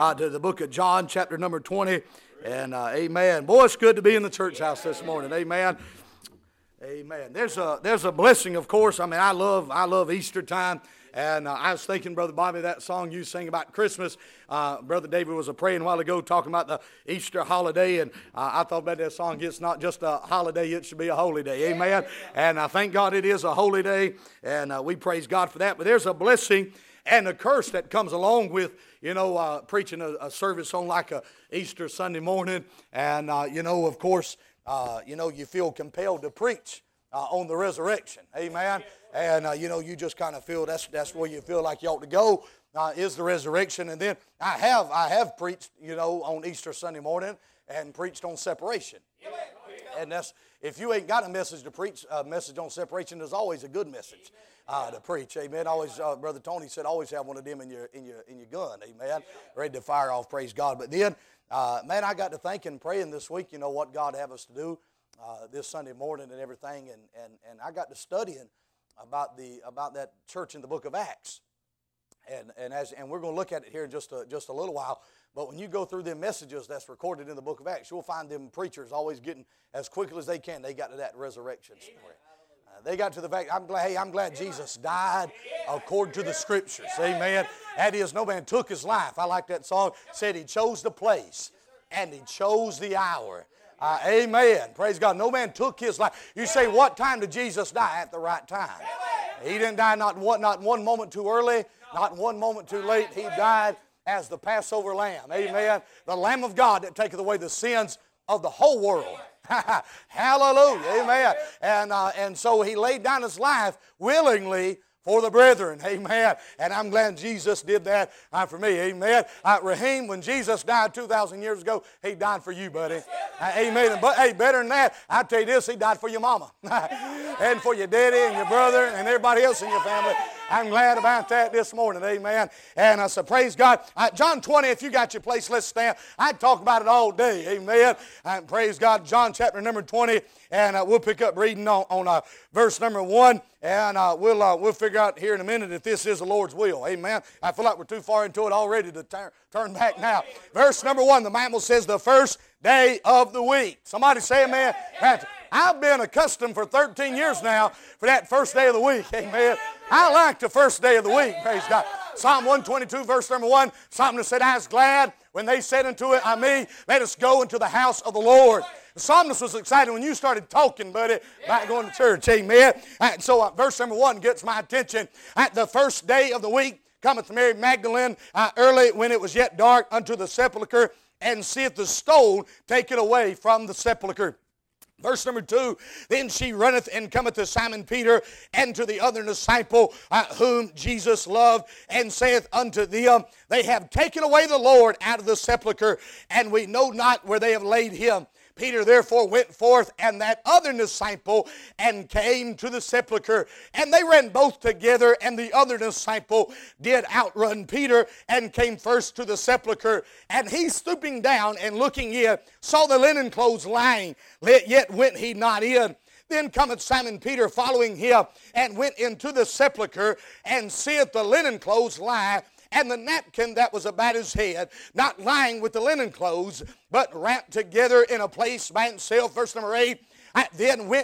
to the book of John, chapter number 20. And amen. Boy, it's good to be in the church house this morning. Amen. Amen. There's a blessing, of course. I mean, I love Easter time. And I was thinking, Brother Bobby, that song you sang about Christmas, Brother David was praying a while ago talking about the Easter holiday, and I thought about that song. It's not just a holiday, it should be a holy day. Amen. And I thank God it is a holy day, and we praise God for that. But there's a blessing and a curse that comes along with, preaching a service on like a Easter Sunday morning. And, of course, you feel compelled to preach on the resurrection. Amen. And, you just kind of feel that's where you feel like you ought to go, is the resurrection. And then I have preached, on Easter Sunday morning and preached on separation. And that's, if you ain't got a message to preach, a message on separation, there's always a good message to preach. Amen. Always, Brother Tony said, always have one of them in your gun. Amen. Ready to fire off. Praise God. But then, man, I got to thinking, praying this week, what God have us to do this Sunday morning and everything, and I got to studying about that church in the book of Acts, and we're going to look at it here in just a little while. But when you go through them messages that's recorded in the book of Acts, you'll find them preachers always getting as quickly as they can. They got to that resurrection story. They got to the fact, I'm glad Jesus died according to the Scriptures. Amen. That is, no man took his life. I like that song. Said he chose the place and he chose the hour. Amen. Praise God. No man took his life. You say, what time did Jesus die? At the right time. He didn't die not one moment too early, not one moment too late. He died as the Passover lamb. Amen. The Lamb of God that taketh away the sins of the whole world. Hallelujah. Amen. And so he laid down his life willingly for the brethren. Amen. And I'm glad Jesus did that for me. Amen. Raheem, when Jesus died 2,000 years ago, he died for you, buddy. Amen. But hey, better than that, I tell you this, he died for your mama. And for your daddy and your brother and everybody else in your family. I'm glad about that this morning. Amen. And I said, praise God. John 20, if you got your place, let's stand. I'd talk about it all day. Amen. And praise God. John chapter number 20. And we'll pick up reading on verse number 1. And we'll figure out here in a minute if this is the Lord's will. Amen. I feel like we're too far into it already to turn back now. Verse number 1, the Bible says the first day of the week. Somebody say amen. I've been accustomed for 13 years now for that first day of the week. Amen. I like the first day of the week. Praise God. Psalm 122, verse number 1. Psalmist said, I was glad when they said unto it, let us go into the house of the Lord. The psalmist was excited when you started talking, buddy, about going to church. Amen. So verse number 1 gets my attention. At the first day of the week cometh Mary Magdalene early when it was yet dark unto the sepulchre, and seeth the stone taken away from the sepulchre. Verse number 2, then she runneth and cometh to Simon Peter and to the other disciple whom Jesus loved, and saith unto them, they have taken away the Lord out of the sepulchre, and we know not where they have laid him. Peter therefore went forth and that other disciple and came to the sepulchre. And they ran both together, and the other disciple did outrun Peter and came first to the sepulchre. And he stooping down and looking in, saw the linen clothes lying, yet went he not in. Then cometh Simon Peter following him, and went into the sepulchre, and seeth the linen clothes lie, and the napkin that was about his head, not lying with the linen clothes, but wrapped together in a place by himself. Verse number 8, then went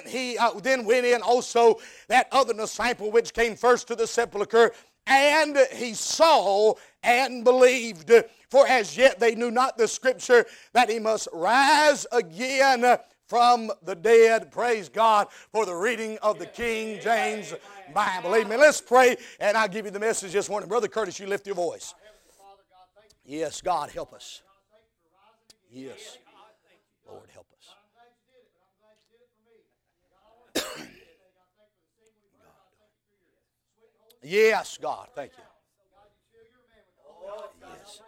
in also that other disciple which came first to the sepulchre, and he saw and believed. For as yet they knew not the Scripture, that he must rise again from the dead. Praise God for the reading of the King James Bible. Amen. Let's pray, and I'll give you the message this morning. Brother Curtis, you lift your voice. Yes, God, help us. Yes. Lord, help us. Yes, God, thank you. Yes.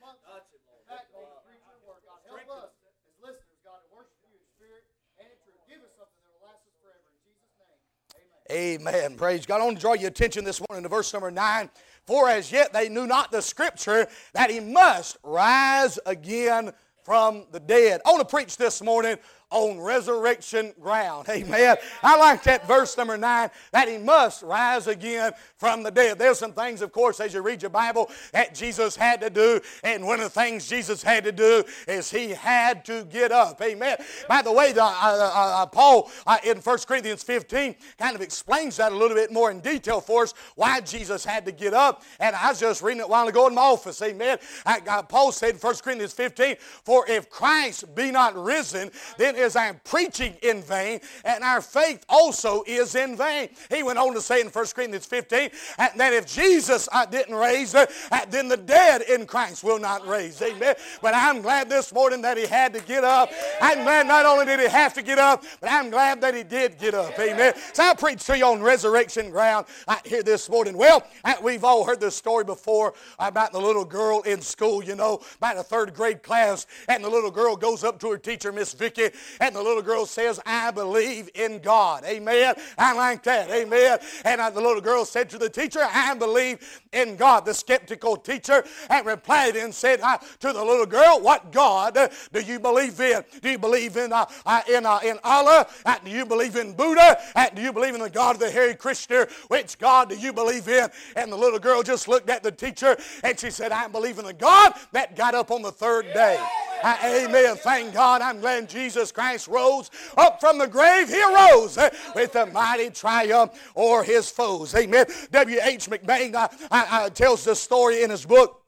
Amen. Praise God. I want to draw your attention this morning to verse number 9. For as yet they knew not the Scripture, that he must rise again from the dead. I want to preach this morning on resurrection ground. Amen. I like that verse number 9, that he must rise again from the dead. There's some things, of course, as you read your Bible, that Jesus had to do. And one of the things Jesus had to do is he had to get up. Amen. By the way, Paul in 1 Corinthians 15 kind of explains that a little bit more in detail for us, why Jesus had to get up. And I was just reading it a while ago in my office. Amen. Paul said in 1 Corinthians 15, for if Christ be not risen, then is our preaching in vain, and our faith also is in vain. He went on to say in 1 Corinthians 15, that if Jesus didn't raise, then the dead in Christ will not raise. Amen. But I'm glad this morning that he had to get up. I'm glad not only did he have to get up, but I'm glad that he did get up. Amen. So I'll preach to you on resurrection ground here this morning. Well, we've all heard this story before about the little girl in school, you know, about a third grade class, and the little girl goes up to her teacher, Miss Vicky, and the little girl says, I believe in God. Amen. I like that. Amen. And the little girl said to the teacher, I believe in God. The skeptical teacher replied and said to the little girl, what God do you believe in? Do you believe in Allah? Do you believe in Buddha? Do you believe in the God of the Hare Krishna? Which God do you believe in? And the little girl just looked at the teacher and she said, I believe in the God that got up on the third day. Amen. Thank God. I'm glad Jesus Christ rose up from the grave. He arose with a mighty triumph o'er his foes. Amen. W.H. McBain tells the story in his book.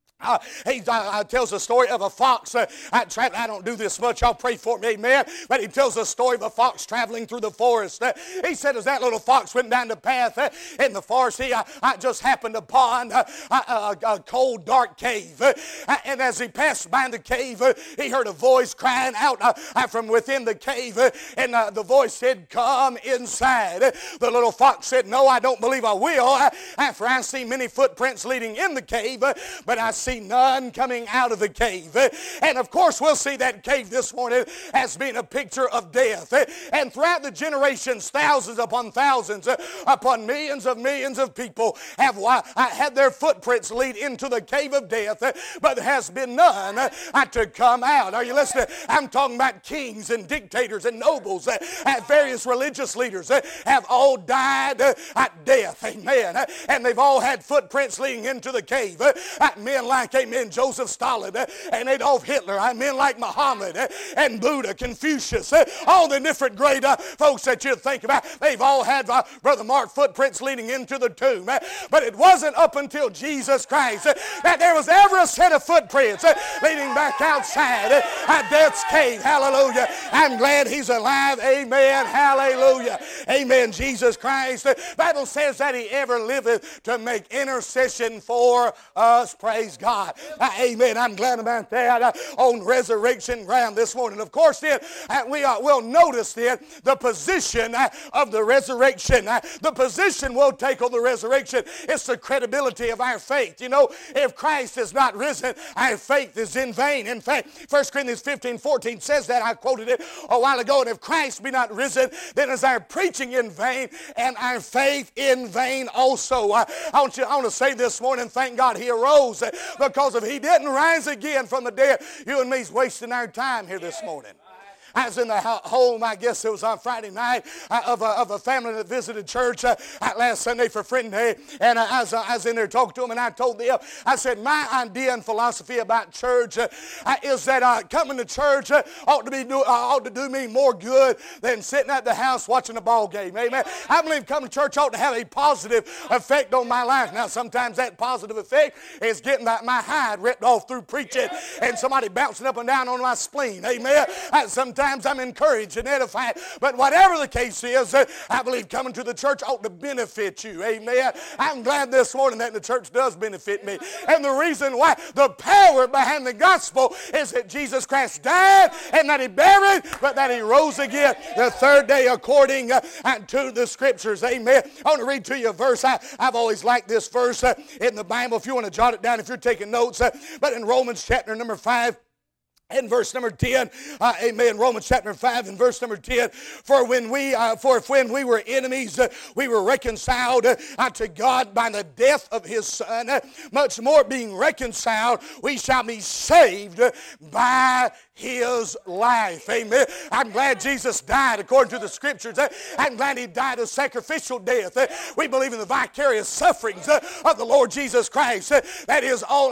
He tells a story of a fox. I don't do this much. I'll pray for me, amen. But he tells a story of a fox traveling through the forest. He said as that little fox went down the path in the forest, he just happened upon a cold, dark cave. And as he passed by the cave, he heard a voice crying out from within the cave. And the voice said, come inside. The little fox said, no, I don't believe I will. For I see many footprints leading in the cave, but I see none coming out of the cave. And of course we'll see that cave this morning as being a picture of death. And throughout the generations, thousands upon thousands, upon millions of people have had their footprints lead into the cave of death, but there has been none to come out. Are you listening? I'm talking about kings and dictators and nobles, various religious leaders have all died at death. Amen. And they've all had footprints leading into the cave. Men like, amen, Joseph Stalin and Adolf Hitler, men like Muhammad and Buddha, Confucius, all the different great folks that you think about, they've all had, Brother Mark, footprints leading into the tomb. But it wasn't up until Jesus Christ that there was ever a set of footprints leading back outside death's cave. Hallelujah. I'm glad he's alive. Amen. Hallelujah. Amen. Jesus Christ. The Bible says that he ever liveth to make intercession for us. Praise God. Amen. I'm glad about that on resurrection ground this morning. Of course, then, we'll notice then the position of the resurrection. The position we'll take on the resurrection is the credibility of our faith. You know, if Christ is not risen, our faith is in vain. In fact, 1 Corinthians 15:14 says that. I quoted it a while ago. And if Christ be not risen, then is our preaching in vain and our faith in vain also. I want to say this morning, thank God he arose, because if he didn't rise again from the dead, you and me's wasting our time here this morning. I was in the home, I guess it was on Friday night, of a family that visited church last Sunday for Friend Day. And I was in there talking to them, and I told them, I said, my idea and philosophy about church is that coming to church ought to do me more good than sitting at the house watching a ball game. Amen. I believe coming to church ought to have a positive effect on my life. Now, sometimes that positive effect is getting my hide ripped off through preaching and somebody bouncing up and down on my spleen. Amen. Sometimes I'm encouraged and edified. But whatever the case is, I believe coming to the church ought to benefit you. Amen. I'm glad this morning that the church does benefit me. And the reason why, the power behind the gospel is that Jesus Christ died and that he buried, but that he rose again the third day according to the scriptures. Amen. I want to read to you a verse. I've always liked this verse in the Bible. If you want to jot it down, if you're taking notes. But in Romans chapter number 5, In verse number 10, amen, Romans chapter 5 and verse number 10, for when we were enemies, we were reconciled unto God by the death of his Son, much more being reconciled, we shall be saved by his life. Amen. I'm glad Jesus died according to the scriptures. I'm glad he died a sacrificial death. We believe in the vicarious sufferings of the Lord Jesus Christ. That is, all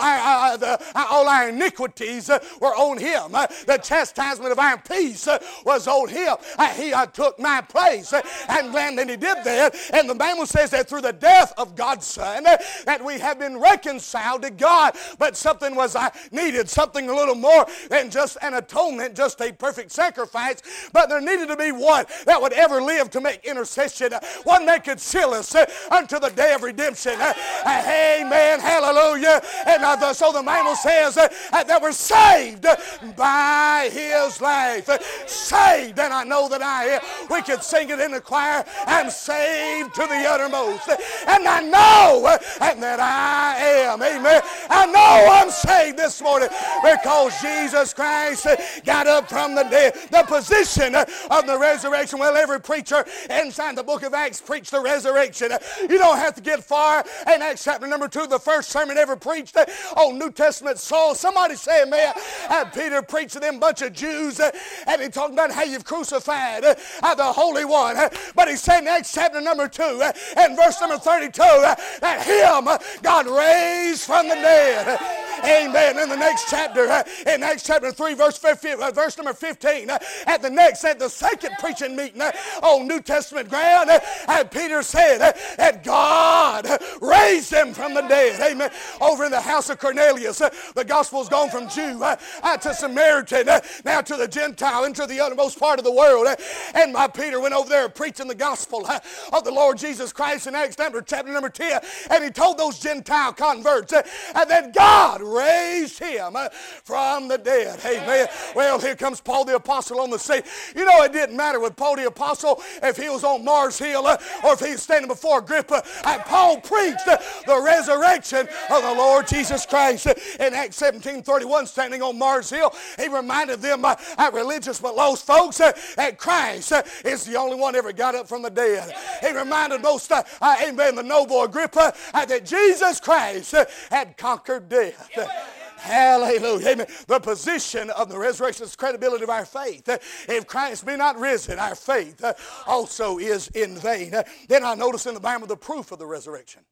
our iniquities were on him. The chastisement of our peace was on him. He took my place. I'm glad that he did that. And the Bible says that through the death of God's Son, that we have been reconciled to God. But something was needed, something a little more than just an atonement, just a perfect sacrifice. But there needed to be one that would ever live to make intercession, one that could seal us unto the day of redemption. Amen. Hallelujah. And so the Bible says that we're saved by his life. Saved, and I know that I am. We could sing it in the choir. I'm saved to the uttermost. And I know that I am. Amen. I know I'm saved this morning because Jesus Christ got up from the dead. The position of the resurrection. Well, every preacher inside the book of Acts preached the resurrection. You don't have to get far. In Acts chapter number 2, the first sermon ever preached on New Testament soil. Somebody say amen. Peter preached to them bunch of Jews, and he talked about how you've crucified the Holy One. But he said in Acts chapter number 2 and verse number 32 that him God raised from the dead. Amen. In the next chapter, in Acts chapter 3, verse number 15, at the second preaching meeting on New Testament ground, Peter said that God raised him from the dead. Amen. Over in the house of Cornelius, the gospel's gone from Jew to Samaritan, now to the Gentile, into the uttermost part of the world. And Peter went over there preaching the gospel of the Lord Jesus Christ in Acts chapter number 10. And he told those Gentile converts that God raised him from the dead. Amen. Well, here comes Paul the Apostle on the scene. You know, it didn't matter with Paul the Apostle if he was on Mars Hill or if he was standing before Agrippa. Paul preached the resurrection of the Lord Jesus Christ. In Acts 17:31, standing on Mars Hill, he reminded them, religious but lost folks, that Christ is the only one ever got up from the dead. He reminded most, amen, the noble Agrippa, that Jesus Christ had conquered death. Hallelujah. Amen. The position of the resurrection is the credibility of our faith. If Christ be not risen, our faith also is in vain. Then I notice in the Bible the proof of the resurrection.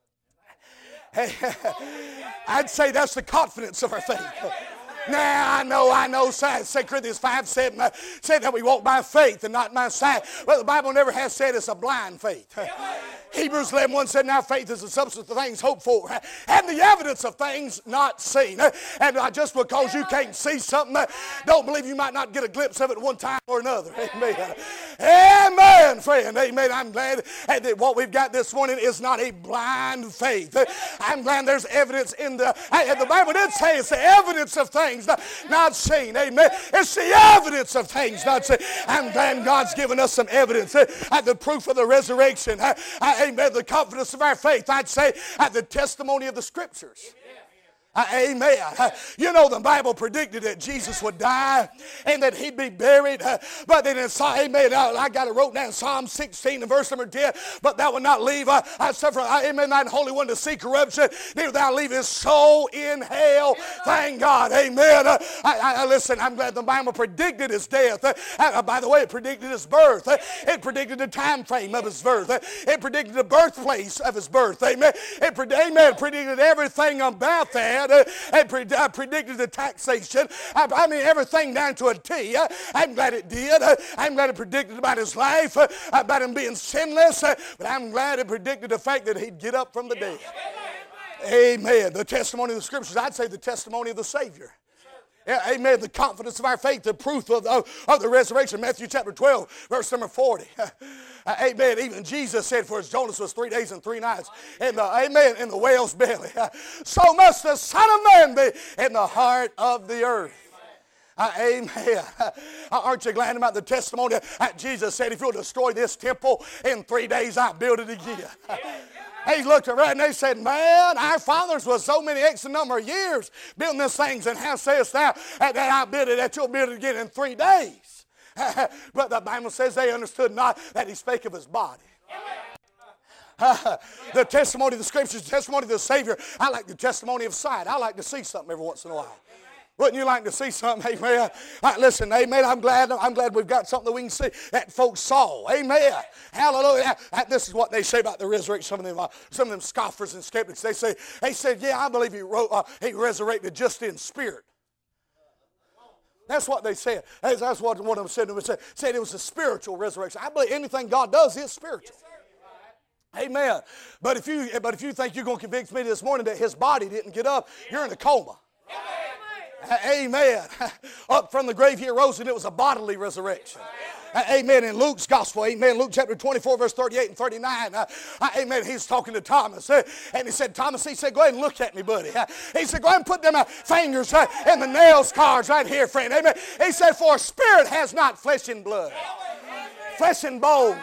I'd say that's the confidence of our faith. Now, I know, 2 Corinthians 5:7 said that we walk by faith and not by sight. But the Bible never has said it's a blind faith. Hebrews 11:1 said, now faith is the substance of things hoped for and the evidence of things not seen. And just because you can't see something, don't believe you might not get a glimpse of it one time or another. Amen. Amen, friend. Amen. I'm glad that what we've got this morning is not a blind faith. I'm glad there's evidence in the Bible did say it's the evidence of things not seen. Amen. It's the evidence of things not seen. I'm glad God's given us some evidence. The proof of the resurrection. Amen. The confidence of our faith. I'd say the testimony of the scriptures. Amen. You know, the Bible predicted that Jesus would die and that he'd be buried. But then in amen, I got it wrote down, Psalm 16 and verse number 10. But thou wilt not leave, amen, thine Holy One to see corruption. Neither thou leave his soul in hell. Thank God. Amen. Listen, I'm glad the Bible predicted his death. By the way, it predicted his birth. It predicted the time frame of his birth. It predicted the birthplace of his birth. Amen. It predicted everything about that. It predicted the taxation. I mean, everything down to a T. I'm glad it did. I'm glad it predicted about his life, about him being sinless. But I'm glad it predicted the fact that he'd get up from the dead. Amen. The testimony of the scriptures. I'd say the testimony of the Savior. Amen. The confidence of our faith, the proof of the resurrection. Matthew chapter 12, verse number 40. Amen. Even Jesus said, for as Jonas was 3 days and 3 nights in the whale's belly, so must the Son of Man be in the heart of the earth. Amen. Aren't you glad about the testimony? Jesus said, if you'll destroy this temple in 3 days, I'll build it again. They looked around and they said, man, our fathers was so many X number of years building these things, and how sayest thou that I build it, that you'll build it again in 3 days? But the Bible says they understood not that he spake of his body. The testimony of the Scriptures, the testimony of the Savior. I like the testimony of sight. I like to see something every once in a while. Wouldn't you like to see something? Amen. Listen, amen. I'm glad we've got something that we can see that folks saw. Amen. Hallelujah. This is what they say about the resurrection. Some of them scoffers and skeptics. They said, yeah, I believe he resurrected just in spirit. That's what they said. That's what one of them said to me. Said it was a spiritual resurrection. I believe anything God does is spiritual. Amen. But if you think you're going to convince me this morning that his body didn't get up, you're in a coma. Amen. Up from the grave he arose, and it was a bodily resurrection. Amen. In Luke's gospel, amen, Luke chapter 24, verse 38 and 39, amen, he's talking to Thomas, and he said, Thomas, he said, go ahead and look at me, buddy. He said, go ahead and put them fingers in the nail scars right here, friend. Amen. He said, for a spirit has not flesh and blood. Flesh and bones.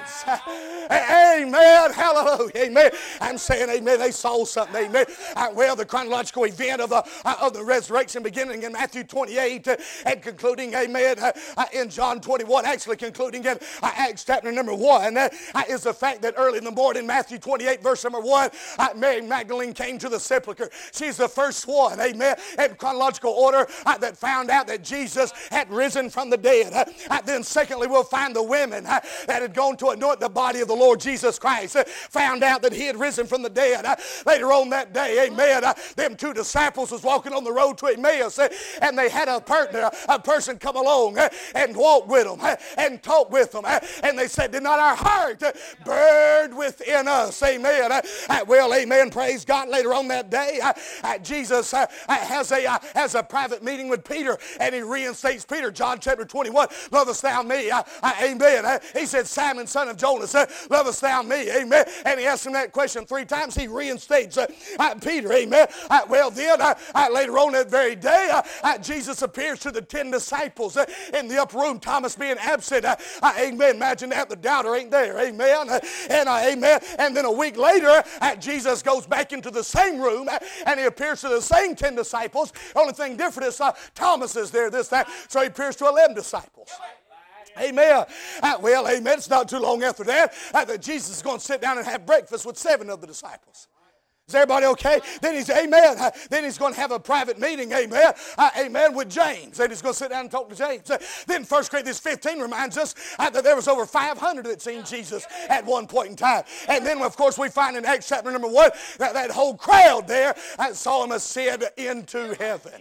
Amen. Hallelujah. Amen. I'm saying, amen, they saw something. Amen. Well, the chronological event of the resurrection beginning in Matthew 28 and concluding, amen, in John 21, actually concluding in Acts chapter number 1, is the fact that early in the morning, Matthew 28, verse number 1, Mary Magdalene came to the sepulchre. She's the first one, amen, in chronological order that found out that Jesus had risen from the dead. Then secondly, we'll find the women that had gone to anoint the body of the Lord Jesus Christ, found out that he had risen from the dead. Later on that day, amen, them 2 disciples was walking on the road to Emmaus, and they had a person come along and walk with them and talk with them, and they said, did not our heart burn within us? Amen. Well, amen, praise God. Later on that day, Jesus has a private meeting with Peter, and he reinstates Peter. John chapter 21, lovest thou me? Amen. He said, Simon, son of Jonas, lovest thou me? Amen. And he asked him that question 3 times. He reinstates Peter. Amen. Well, then, later on that very day, Jesus appears to the 10 disciples in the upper room, Thomas being absent. Amen. Imagine that. The doubter ain't there. Amen. And amen. And then a week later, Jesus goes back into the same room, and he appears to the same 10 disciples. The only thing different is Thomas is there this time. So he appears to 11 disciples. Amen. Well, amen. It's not too long after that that Jesus is going to sit down and have breakfast with 7 of the disciples. Is everybody okay? Then he's, amen. Then he's going to have a private meeting, amen. Amen, with James. And he's going to sit down and talk to James. Then 1 Corinthians 15 reminds us that there was over 500 that seen Jesus at one point in time. And then, of course, we find in Acts chapter number 1 that whole crowd there saw him ascend into heaven.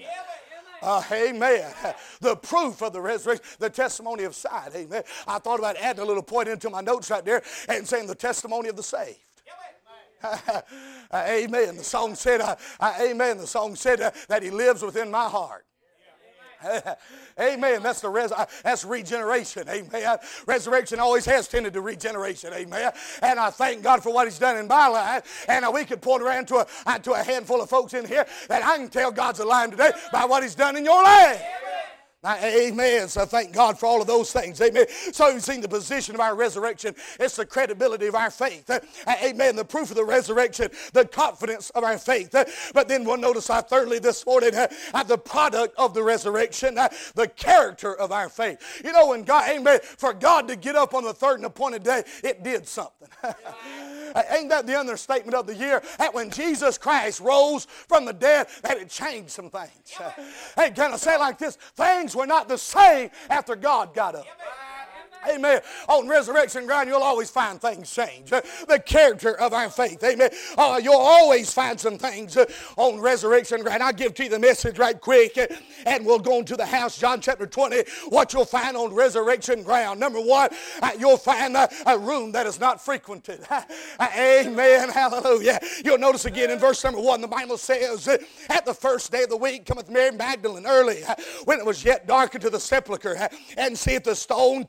Amen. The proof of the resurrection, the testimony of sight. Amen. I thought about adding a little point into my notes right there and saying the testimony of the saved. Amen. The song said, amen. The song said that he lives within my heart. Amen. That's regeneration. Amen. Resurrection always has tended to regeneration. Amen. And I thank God for what he's done in my life. And we could point around to a handful of folks in here that I can tell God's alive today by what he's done in your life. Amen. So thank God for all of those things. Amen. So you've seen the position of our resurrection. It's the credibility of our faith. Amen. The proof of the resurrection, the confidence of our faith. But then we'll notice thirdly this morning, the product of the resurrection, the character of our faith. You know, when God, amen, for God to get up on the third and appointed day, it did something. Ain't that the understatement of the year? That when Jesus Christ rose from the dead, that it changed some things. Hey, can I say it like this? Things were not the same after God got up. Amen. On resurrection ground, you'll always find things change. The character of our faith. Amen. You'll always find some things on resurrection ground. I'll give to you the message right quick, and we'll go into the house. John chapter 20, what you'll find on resurrection ground. Number 1, you'll find a room that is not frequented. Amen. Hallelujah. You'll notice again in verse number 1, the Bible says, at the first day of the week cometh Mary Magdalene early, when it was yet dark, into the sepulchre, and seeth the stone taken away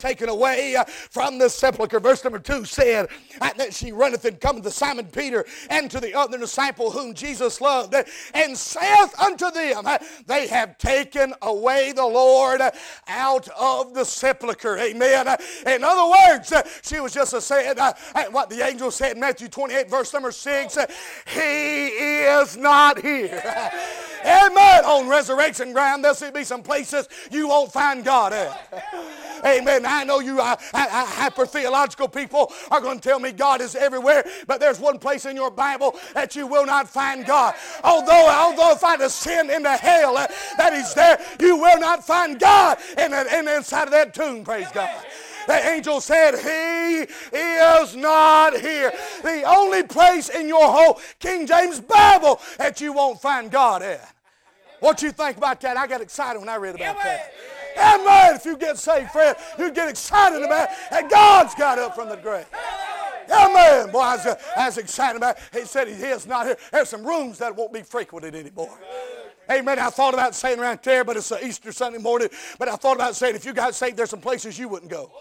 away from the sepulchre. Verse number 2 said that she runneth and cometh to Simon Peter and to the other disciple whom Jesus loved, and saith unto them, they have taken away the Lord out of the sepulchre. Amen. In other words, she was just saying what the angel said in Matthew 28 verse number 6, he is not here. Amen. On resurrection ground, there'll be some places you won't find God at. Amen. I know you hyper-theological people are going to tell me God is everywhere, but there's one place in your Bible that you will not find God. Although if I descend into hell, that He's there, you will not find God in the inside of that tomb, praise God. The angel said, he is not here. The only place in your whole King James Bible that you won't find God at. What you think about that? I got excited when I read about that. Amen. If you get saved, friend, you get excited about it, that God's got up from the grave. Amen. Boy, I was excited about it. He said He is not here. There's some rooms that won't be frequented anymore. Amen. I thought about saying right there, but it's an Easter Sunday morning. But I thought about saying, if you got saved, there's some places you wouldn't go.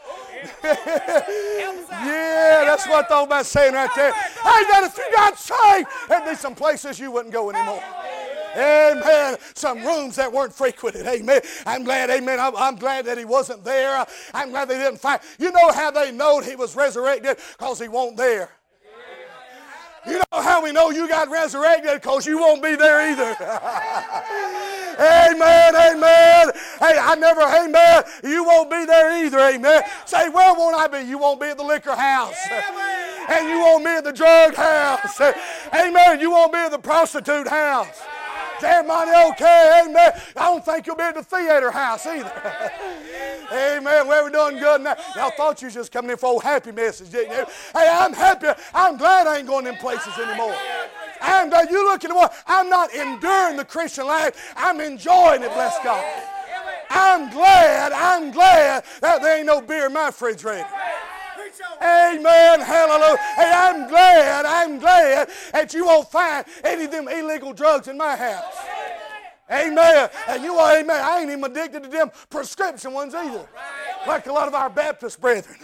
Yeah, that's what I thought about saying right there. Hey, that if you got saved, there'd be some places you wouldn't go anymore. Amen. Some rooms that weren't frequented. Amen. I'm glad, amen. I'm glad that He wasn't there. I'm glad they didn't find. You know how they know He was resurrected? Because He wasn't there. You know how we know you got resurrected? Because you won't be there either. Amen, amen. Hey, amen. You won't be there either, amen. Say, where won't I be? You won't be at the liquor house. And you won't be at the drug house. Amen. You won't be at the prostitute house. Is everybody okay? Amen. I don't think you'll be at the theater house either. Amen. Well, we're doing good now. Y'all thought you was just coming in for old happy message, didn't you? Hey, I'm happy. I'm glad I ain't going in places anymore. I'm glad you look at the one. I'm not enduring the Christian life. I'm enjoying it, bless God. I'm glad that there ain't no beer in my refrigerator. Amen. Hallelujah. Hey, I'm glad that you won't find any of them illegal drugs in my house. Amen. And you are, amen. I ain't even addicted to them prescription ones either. Like a lot of our Baptist brethren.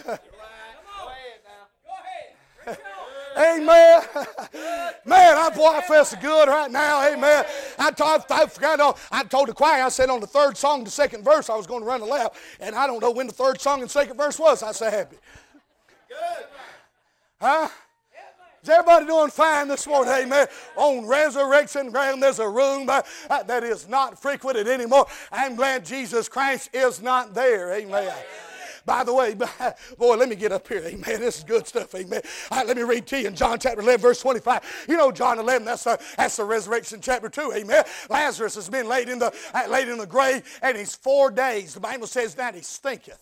Amen. Man, I feel so good right now. Amen. I told the choir, I said on the third song, the second verse, I was going to run a lap. And I don't know when the third song and second verse was. I said happy. Good. Huh? Is everybody doing fine this morning? Amen. On resurrection ground, there's a room that is not frequented anymore. I'm glad Jesus Christ is not there. Amen. By the way, boy, let me get up here. Amen. This is good stuff. Amen. All right, let me read to you in John chapter 11, verse 25. You know John 11, that's the resurrection chapter 2. Amen. Lazarus has been laid in the grave, and he's 4 days. The Bible says that he stinketh.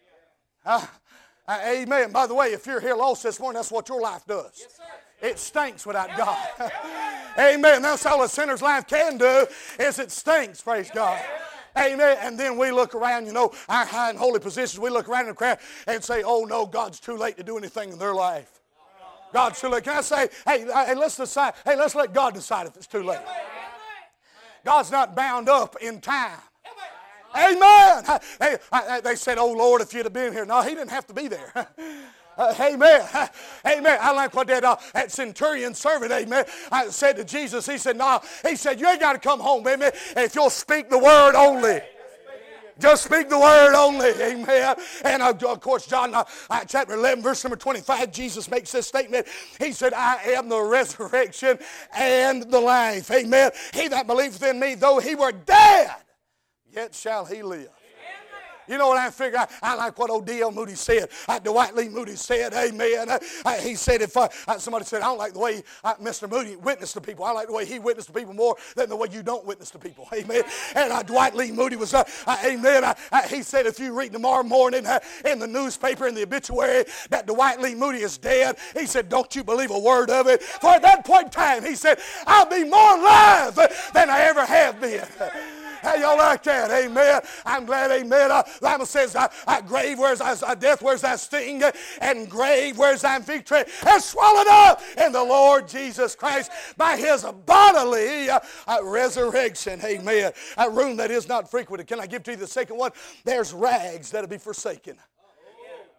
Amen. By the way, if you're here lost this morning, that's what your life does. Yes, it stinks without God. Amen. That's all a sinner's life can do, is it stinks, praise God. Amen. And then we look around, you know, our high and holy positions, we look around in the crowd and say, oh no, God's too late to do anything in their life. God's too late. Can I say, hey, let's decide, hey, let's let God decide if it's too late. God's not bound up in time. Amen. They said, oh Lord, if you'd have been here. No, he didn't have to be there. Amen. Amen. I like what that centurion servant, amen, said to Jesus. He said, no. He said, you ain't got to come home, amen, if you'll speak the word only. Just speak the word only. Amen. And of course, John chapter 11, verse number 25, Jesus makes this statement. He said, I am the resurrection and the life. Amen. He that believeth in me, though he were dead, yet shall he live. You know what I figure? I like what old D.L. Moody said. Dwight Lee Moody said, amen. He said, if somebody said, I don't like the way Mr. Moody witnessed to people. I like the way he witnessed to people more than the way you don't witness to people. Amen. And Dwight Lee Moody was, amen. He said, if you read tomorrow morning in the newspaper, in the obituary, that Dwight Lee Moody is dead, he said, don't you believe a word of it. For at that point in time, he said, I'll be more alive than I ever have been. How y'all like that? Amen. I'm glad, amen. The Bible says, grave, where's thy death, where's thy sting? And grave, where's thy victory? And swallowed up in the Lord Jesus Christ by his bodily resurrection. Amen. A room that is not frequented. Can I give to you the second one? There's rags that'll be forsaken.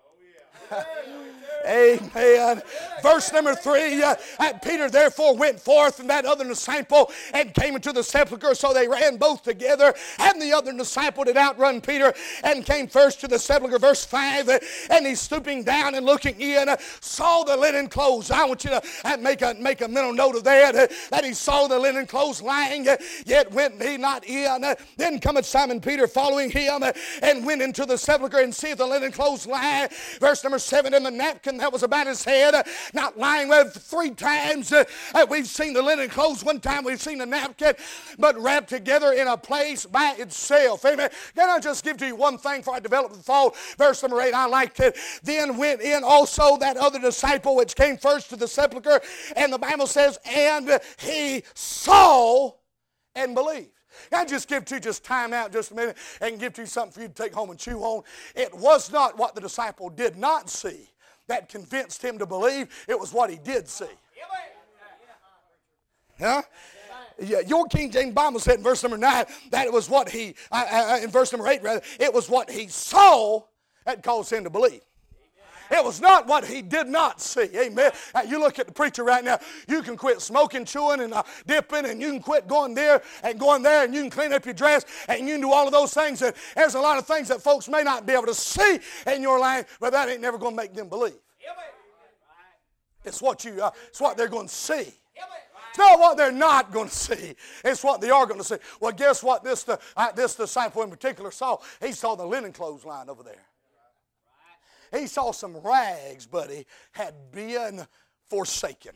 Amen. Verse number 3, Peter therefore went forth and that other disciple and came into the sepulchre, so they ran both together, and the other disciple did outrun Peter and came first to the sepulchre. Verse 5, and he stooping down and looking in, saw the linen clothes. I want you to make a mental note of that he saw the linen clothes lying, yet went he not in. Then cometh Simon Peter following him, and went into the sepulchre and seeth the linen clothes lie. Verse number 7, and the napkin that was about his head, not lying with 3 times. We've seen the linen clothes one time, we've seen the napkin, but wrapped together in a place by itself. Amen. Can I just give to you one thing before I develop the thought? Verse number 8, I liked it. Then went in also that other disciple which came first to the sepulchre, and the Bible says, and he saw and believed. Can I just give to you, just time out just a minute and give to you something for you to take home and chew on? It was not what the disciple did not see that convinced him to believe. It was what he did see. Huh? Yeah, your King James Bible said in verse number 9 that it was what he, in verse number 8 rather, it was what he saw that caused him to believe. It was not what he did not see. Amen. You look at the preacher right now. You can quit smoking, chewing, and dipping, and you can quit going there, and you can clean up your dress, and you can do all of those things. And there's a lot of things that folks may not be able to see in your life, but that ain't never going to make them believe. It's what they're going to see. It's not what they're not going to see. It's what they are going to see. Well, guess what this disciple in particular saw? He saw the linen clothes lying over there. He saw some rags, buddy, had been forsaken.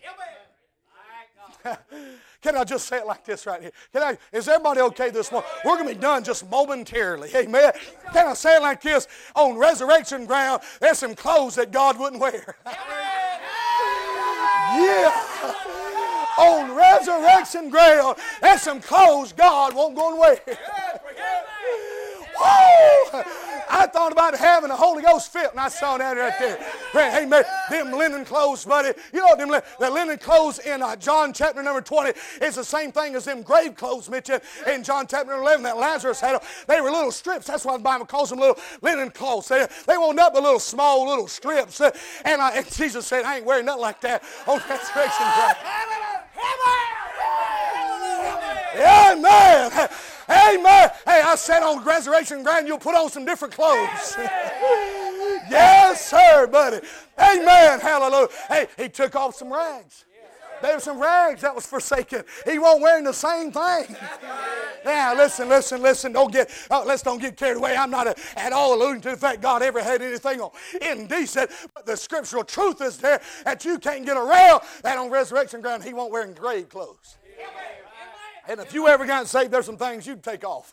Can I just say it like this right here? Is everybody okay this morning? We're going to be done just momentarily. Amen. Can I say it like this? On resurrection ground, there's some clothes that God wouldn't wear. Yeah. On resurrection ground, there's some clothes God won't go and wear. Woo! I thought about having a Holy Ghost fit, and I saw that right there. Amen. Them linen clothes, buddy. You know the linen clothes in John chapter number 20 is the same thing as them grave clothes mentioned in John chapter 11 that Lazarus had. They were little strips. That's why the Bible calls them little linen clothes. They wound up with little small little strips. And Jesus said, I ain't wearing nothing like that on resurrection day. Amen. Amen. Hey, I said on resurrection ground, you'll put on some different clothes. Yes, sir, buddy. Amen. Hallelujah. Hey, he took off some rags. There were some rags that was forsaken. He wasn't wearing the same thing. Now, listen. Let's don't get carried away. I'm not at all alluding to the fact God ever had anything on indecent. But the scriptural truth is there that you can't get around that on resurrection ground he won't wear grave clothes. And if you ever got saved, there's some things you'd take off.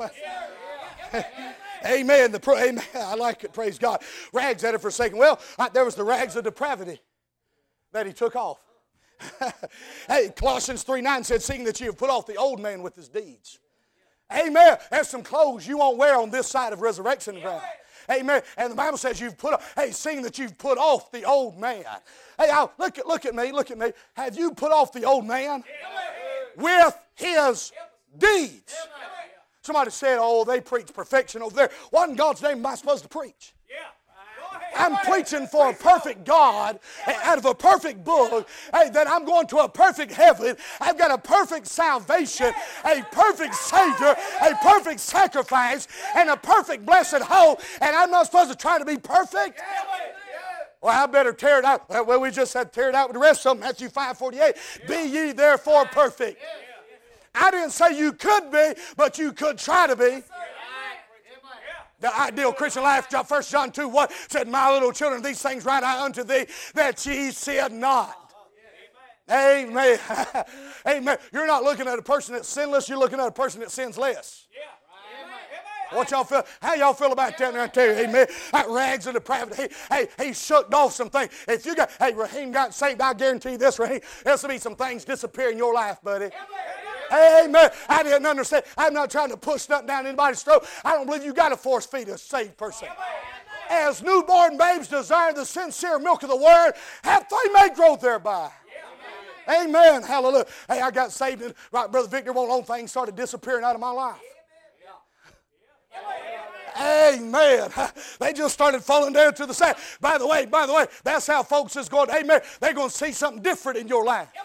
Amen. Amen. I like it. Praise God. Rags that are forsaken. Well, there was the rags of depravity that he took off. Hey, Colossians 3:9 said, seeing that you have put off the old man with his deeds. Amen. There's some clothes you won't wear on this side of resurrection ground. Amen. And the Bible says seeing that you've put off the old man. Hey, look at me. Have you put off the old man? With his deeds. Somebody said, oh, they preach perfection over there. What in God's name am I supposed to preach? I'm preaching for a perfect God out of a perfect book. Hey, that I'm going to a perfect heaven. I've got a perfect salvation, a perfect Savior, a perfect sacrifice, and a perfect blessed hope. And I'm not supposed to try to be perfect. Well, I better tear it out. Well, we just had to tear it out with the rest of them. Matthew 5:48. Be ye therefore perfect. I didn't say you could be, but you could try to be. The ideal Christian life, 1 John 2:1 said, my little children, these things write I unto thee, that ye sin not. Amen. Amen. You're not looking at a person that's sinless, you're looking at a person that sins less. What y'all feel? How y'all feel about that right there? Amen. That rags of depravity. He shook off some things. If you Raheem got saved, I guarantee you this, Raheem, there's going to be some things disappear in your life, buddy. Amen. I didn't understand. I'm not trying to push nothing down anybody's throat. I don't believe you got to force feed a saved person. As newborn babes desire the sincere milk of the word, hath they made growth thereby. Amen. Hallelujah. Hey, I got saved and Brother Victor, one of those things started disappearing out of my life. Amen. They just started falling down to the side. By the way, that's how folks is going, amen. They're going to see something different in your life.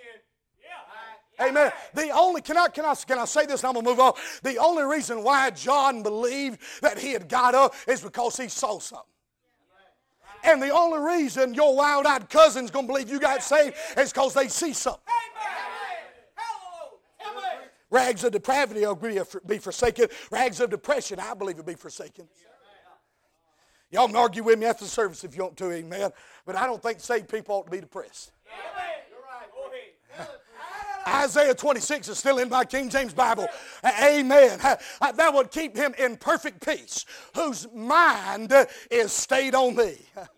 Amen. The only, can I say this and I'm going to move on? The only reason why John believed that he had got up is because he saw something. And the only reason your wild-eyed cousin's going to believe you got saved is because they see something. Rags of depravity will be forsaken. Rags of depression, I believe, will be forsaken. Y'all can argue with me after the service if you want to, amen. But I don't think saved people ought to be depressed. Isaiah 26 is still in my King James Bible. Amen. That would keep him in perfect peace, whose mind is stayed on thee.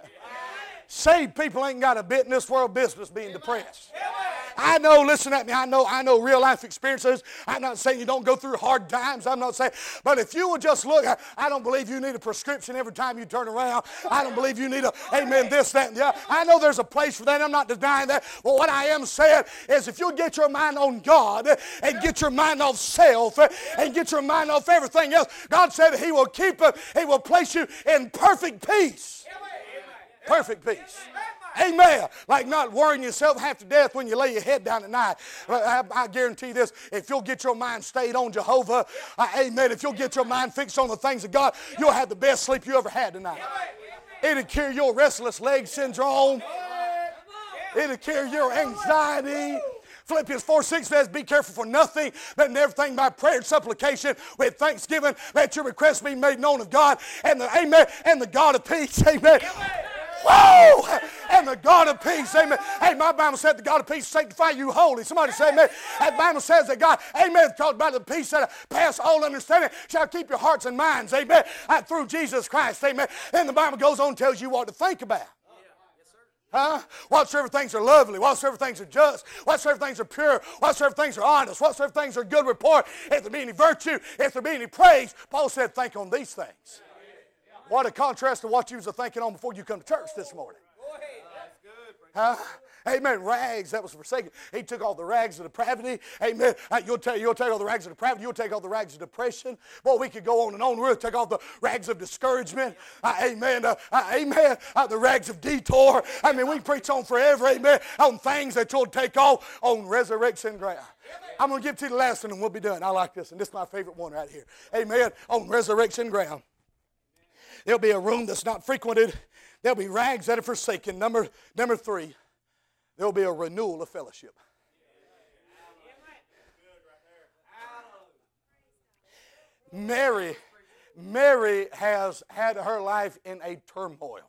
Saved people ain't got a bit in this world business being depressed. I know, listen at me, I know real life experiences. I'm not saying you don't go through hard times. I'm not saying, but if you would just look, I don't believe you need a prescription every time you turn around. I don't believe you need a, amen, this, that, and the other. I know there's a place for that. I'm not denying that. But what I am saying is if you'll get your mind on God and get your mind off self and get your mind off everything else, God said He will keep it, He will place you in perfect peace. Perfect peace. Amen. Like not worrying yourself half to death when you lay your head down at night. I guarantee this, if you'll get your mind stayed on Jehovah, amen, if you'll get your mind fixed on the things of God, you'll have the best sleep you ever had tonight. It'll cure your restless leg syndrome. It'll cure your anxiety. Philippians 4:6 says, be careful for nothing, but in everything by prayer and supplication with thanksgiving, let your requests be made known of God, and the, amen, and the God of peace, amen. Whoa! And the God of peace, amen. Hey, my Bible said the God of peace sanctify you holy. Somebody say amen. That Bible says that God, amen, talked about the peace that pass all understanding shall keep your hearts and minds, amen, through Jesus Christ, amen. And the Bible goes on and tells you what to think about. Huh? Whatsoever things are lovely, whatsoever things are just, whatsoever things are pure, whatsoever things are honest, whatsoever things are good report, if there be any virtue, if there be any praise, Paul said, think on these things. What a contrast to what you was thinking on before you come to church this morning. Huh? Amen. Rags, that was forsaken. He took all the rags of depravity. Amen. You'll take all the rags of depravity. You'll take all the rags of depression. Boy, we could go on and on. We'll take all the rags of discouragement. Amen. Amen. The rags of detour. I mean, we can preach on forever. Amen. On things that you'll take off on resurrection ground. I'm going to give to you the last one and we'll be done. I like this, and this is my favorite one right here. Amen. On resurrection ground. There'll be a room that's not frequented. There'll be rags that are forsaken. Number 3, there'll be a renewal of fellowship. Mary has had her life in a turmoil.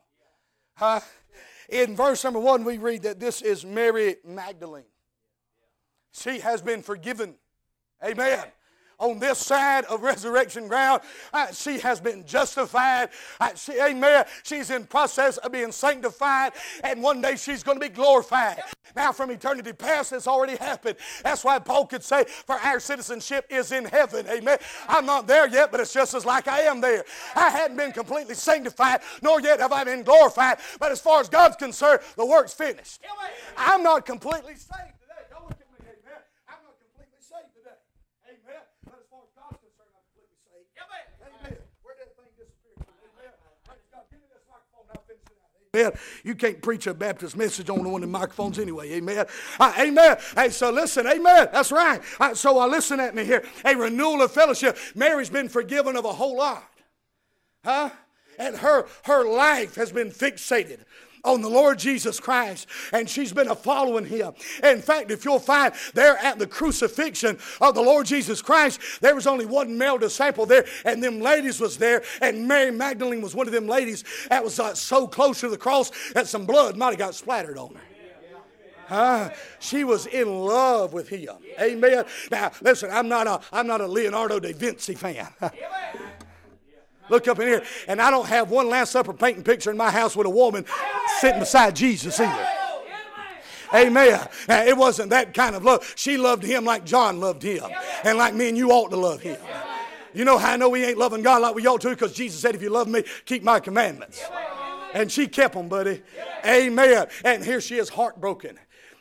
In verse number 1, we read that this is Mary Magdalene. She has been forgiven. Amen. On this side of resurrection ground, she has been justified. Amen. She's in process of being sanctified, and one day she's going to be glorified. Now, from eternity past, it's already happened. That's why Paul could say, for our citizenship is in heaven. Amen. I'm not there yet, but it's just as like I am there. I hadn't been completely sanctified, nor yet have I been glorified. But as far as God's concerned, the work's finished. I'm not completely saved today. Don't look at me, amen. I'm not completely saved today. Amen. But as far as God's concerned, I'm completely saved. Amen. Where did that thing disappear? Amen. God, give me this microphone and I'll finish it out. Amen. You can't preach a Baptist message on one of the microphones anyway. Amen. Amen. Hey, so listen. Amen. That's right. So listen at me here. A renewal of fellowship. Mary's been forgiven of a whole lot. And her life has been fixated on the Lord Jesus Christ, and she's been following Him. In fact, if you'll find there at the crucifixion of the Lord Jesus Christ, there was only one male disciple there, and them ladies was there, and Mary Magdalene was one of them ladies that was so close to the cross that some blood might have got splattered on her. She was in love with Him. Amen. Now, listen, I'm not a Leonardo da Vinci fan. Look up in here, and I don't have one Last Supper painting picture in my house with a woman sitting beside Jesus either. Amen. Now, it wasn't that kind of love. She loved Him like John loved Him, and like me and you ought to love Him. You know how I know we ain't loving God like we ought to? Because Jesus said, if you love me, keep my commandments. And she kept them, buddy. Amen. And here she is, heartbroken.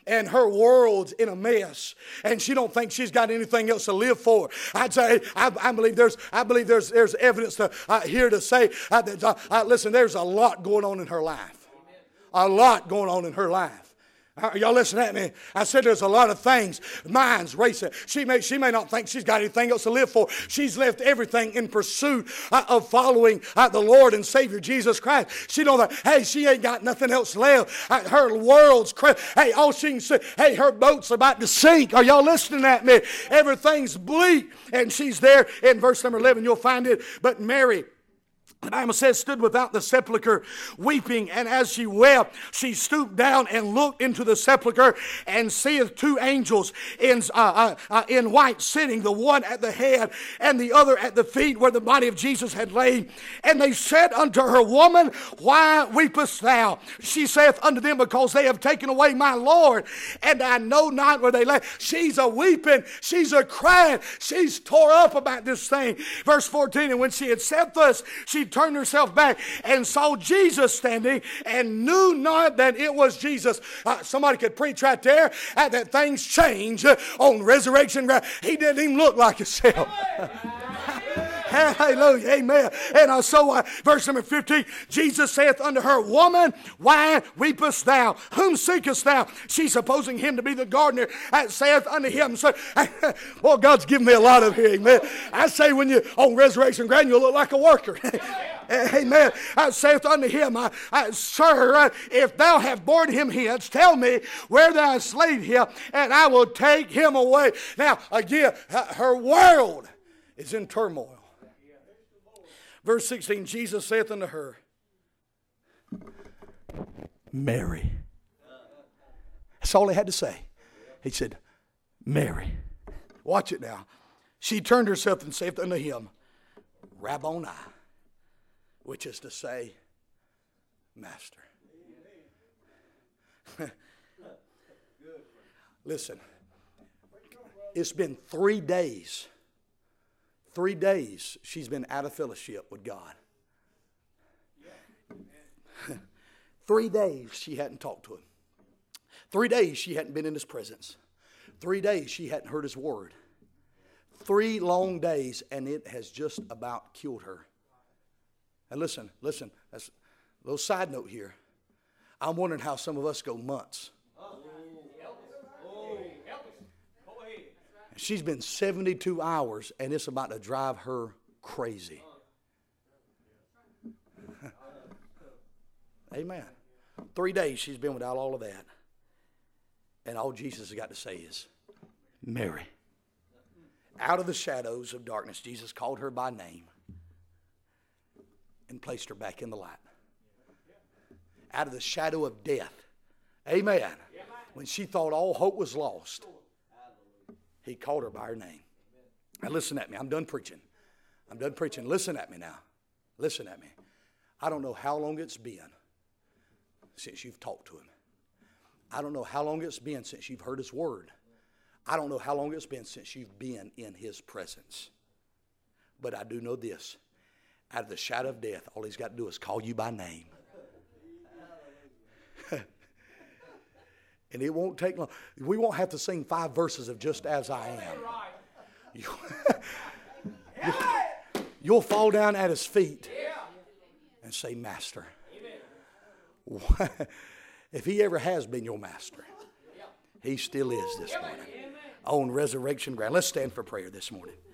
and her world's in a mess, and she don't think she's got anything else to live for, I'd say I believe there's evidence here to say that listen, there's a lot going on in her life, a lot going on in her life. Y'all listen at me. I said there's a lot of things. Mind's racing. She may not think she's got anything else to live for. She's left everything in pursuit of following the Lord and Savior Jesus Christ. She know that, hey, she ain't got nothing else left. Her world's hey, all she can say, hey, her boat's about to sink. Are y'all listening at me? Everything's bleak. And she's there in verse number 11. You'll find it. But Mary, the Bible says, stood without the sepulchre weeping, and as she wept, she stooped down and looked into the sepulchre, and seeth two angels in white sitting, the one at the head and the other at the feet where the body of Jesus had lain. And they said unto her, Woman, why weepest thou? She saith unto them, Because they have taken away my Lord, and I know not where they lay. She's a weeping, she's a crying, she's tore up about this thing. Verse 14, and when she had said thus, she turned herself back and saw Jesus standing and knew not that it was Jesus. Somebody could preach right there that things change on resurrection ground. He didn't even look like himself. Hallelujah, amen. And so verse number 15, Jesus saith unto her, Woman, why weepest thou? Whom seekest thou? She, supposing him to be the gardener, saith unto him, so, well, God's given me a lot of hearing, man. I say when you on resurrection ground, you look like a worker. Amen. I saith unto him, Sir, if thou have borne him hence, tell me where thou hast laid him, and I will take him away. Now, again, her world is in turmoil. Verse 16, Jesus saith unto her, Mary. That's all he had to say. He said, Mary. Watch it now. She turned herself and saith unto him, Rabboni, which is to say, Master. Listen, it's been 3 days. 3 days she's been out of fellowship with God. 3 days she hadn't talked to him. 3 days she hadn't been in his presence. 3 days she hadn't heard his word. 3 long days, and it has just about killed her. And listen, that's a little side note here. I'm wondering how some of us go months. She's been 72 hours, and it's about to drive her crazy. Amen. 3 days she's been without all of that. And all Jesus has got to say is, Mary. Out of the shadows of darkness, Jesus called her by name and placed her back in the light. Out of the shadow of death. Amen. When she thought all hope was lost, he called her by her name. Now listen at me. I'm done preaching. Listen at me now. Listen at me. I don't know how long it's been since you've talked to him. I don't know how long it's been since you've heard his word. I don't know how long it's been since you've been in his presence. But I do know this. Out of the shadow of death, all he's got to do is call you by name. And it won't take long. We won't have to sing 5 verses of Just As I Am. You'll fall down at his feet and say, Master. If he ever has been your master, he still is this morning on resurrection ground. Let's stand for prayer this morning.